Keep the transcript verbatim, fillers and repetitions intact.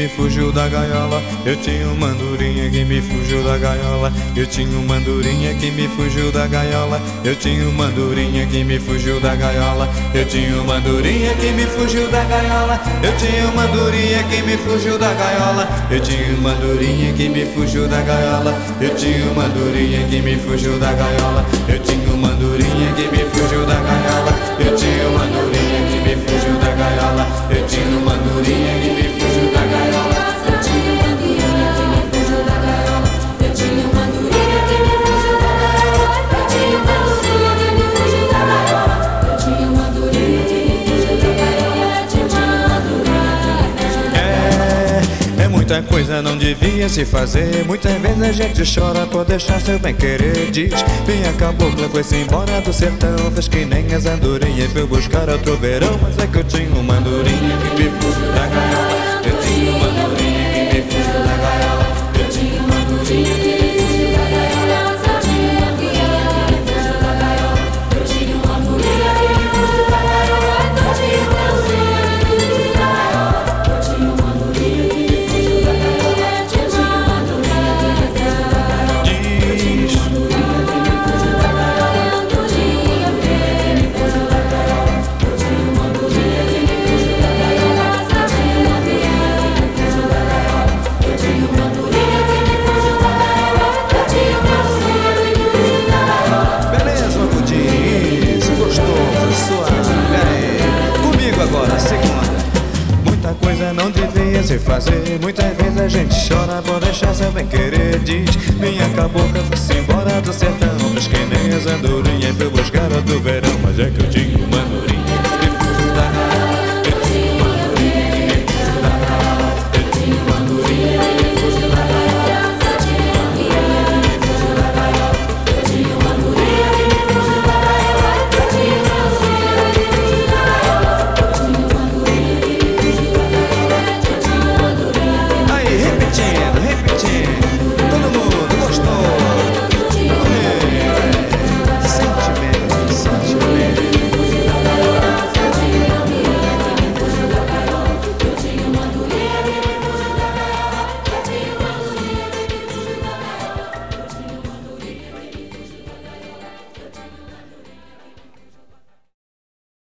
me fugiu da gaiola. Eu tinha uma andorinha que me fugiu da gaiola. Eu tinha uma andorinha que me fugiu da gaiola. Eu tinha uma andorinha que me fugiu da gaiola. Eu tinha uma andorinha que me fugiu da gaiola. Eu tinha uma andorinha que me fugiu da gaiola. Eu tinha uma andorinha que me fugiu da gaiola. Eu tinha uma andorinha que me fugiu da gaiola. Eu tinha uma andorinha que me fugiu da gaiola. Eu tinha uma andorinha que me fugiu da gaiola. Eu tinha uma andorinha que me fugiu da gaiola. Eu tinha uma andorinha que me fugiu da gaiola. Eu tinha uma andorinha que me fugiu da gaiola. Eu tinha uma andorinha que me fugiu da gaiola. Eu tinha uma andorinha que me fugiu da gaiola. Eu tinha uma andorinha que me fugiu da gaiola. É, é muita coisa não devia se fazer. Muitas vezes a gente chora por deixar seu bem querer. Diz, minha cabocla foi-se embora do sertão. Fez que nem as andorinhas, foi buscar outro verão. Mas é que eu tinha uma andorinha que me fugiu da gaiola. Eu tinha uma andorinha que me fugiu da gaiola. Eu tinha uma andorinha que me fugiu da gaiola. Eu tinha uma andorinha que me fugiu da gaiola. Eu tinha uma andorinha que me fugiu da gaiola. Eu tinha uma andorinha que me fugiu da gaiola. Eu tinha uma andorinha que me fugiu da gaiola. Eu tinha uma andorinha que me fugiu da gaiola. Eu tinha uma andorinha que me fugiu da gaiola. Andorinha que me fugiu da gaiola. Eu tinha uma andorinha que me fugiu da gaiola. Eu tinha uma andorinha que me fugiu da gaiola. Eu tinha uma andorinha que me fugiu da gaiola. Eu tinha uma andorinha que me fugiu da gaiola. Beleza, Gudiz, gostoso, suave. Aí, comigo agora, segunda. Muita coisa não devia se fazer. Muitas vezes a gente chora por deixar seu bem querer. Diz, minha cabocla foi-se embora do sertão. Mas que nem as andorinhas foi buscar outro verão. Mas é que eu tinha uma andorinha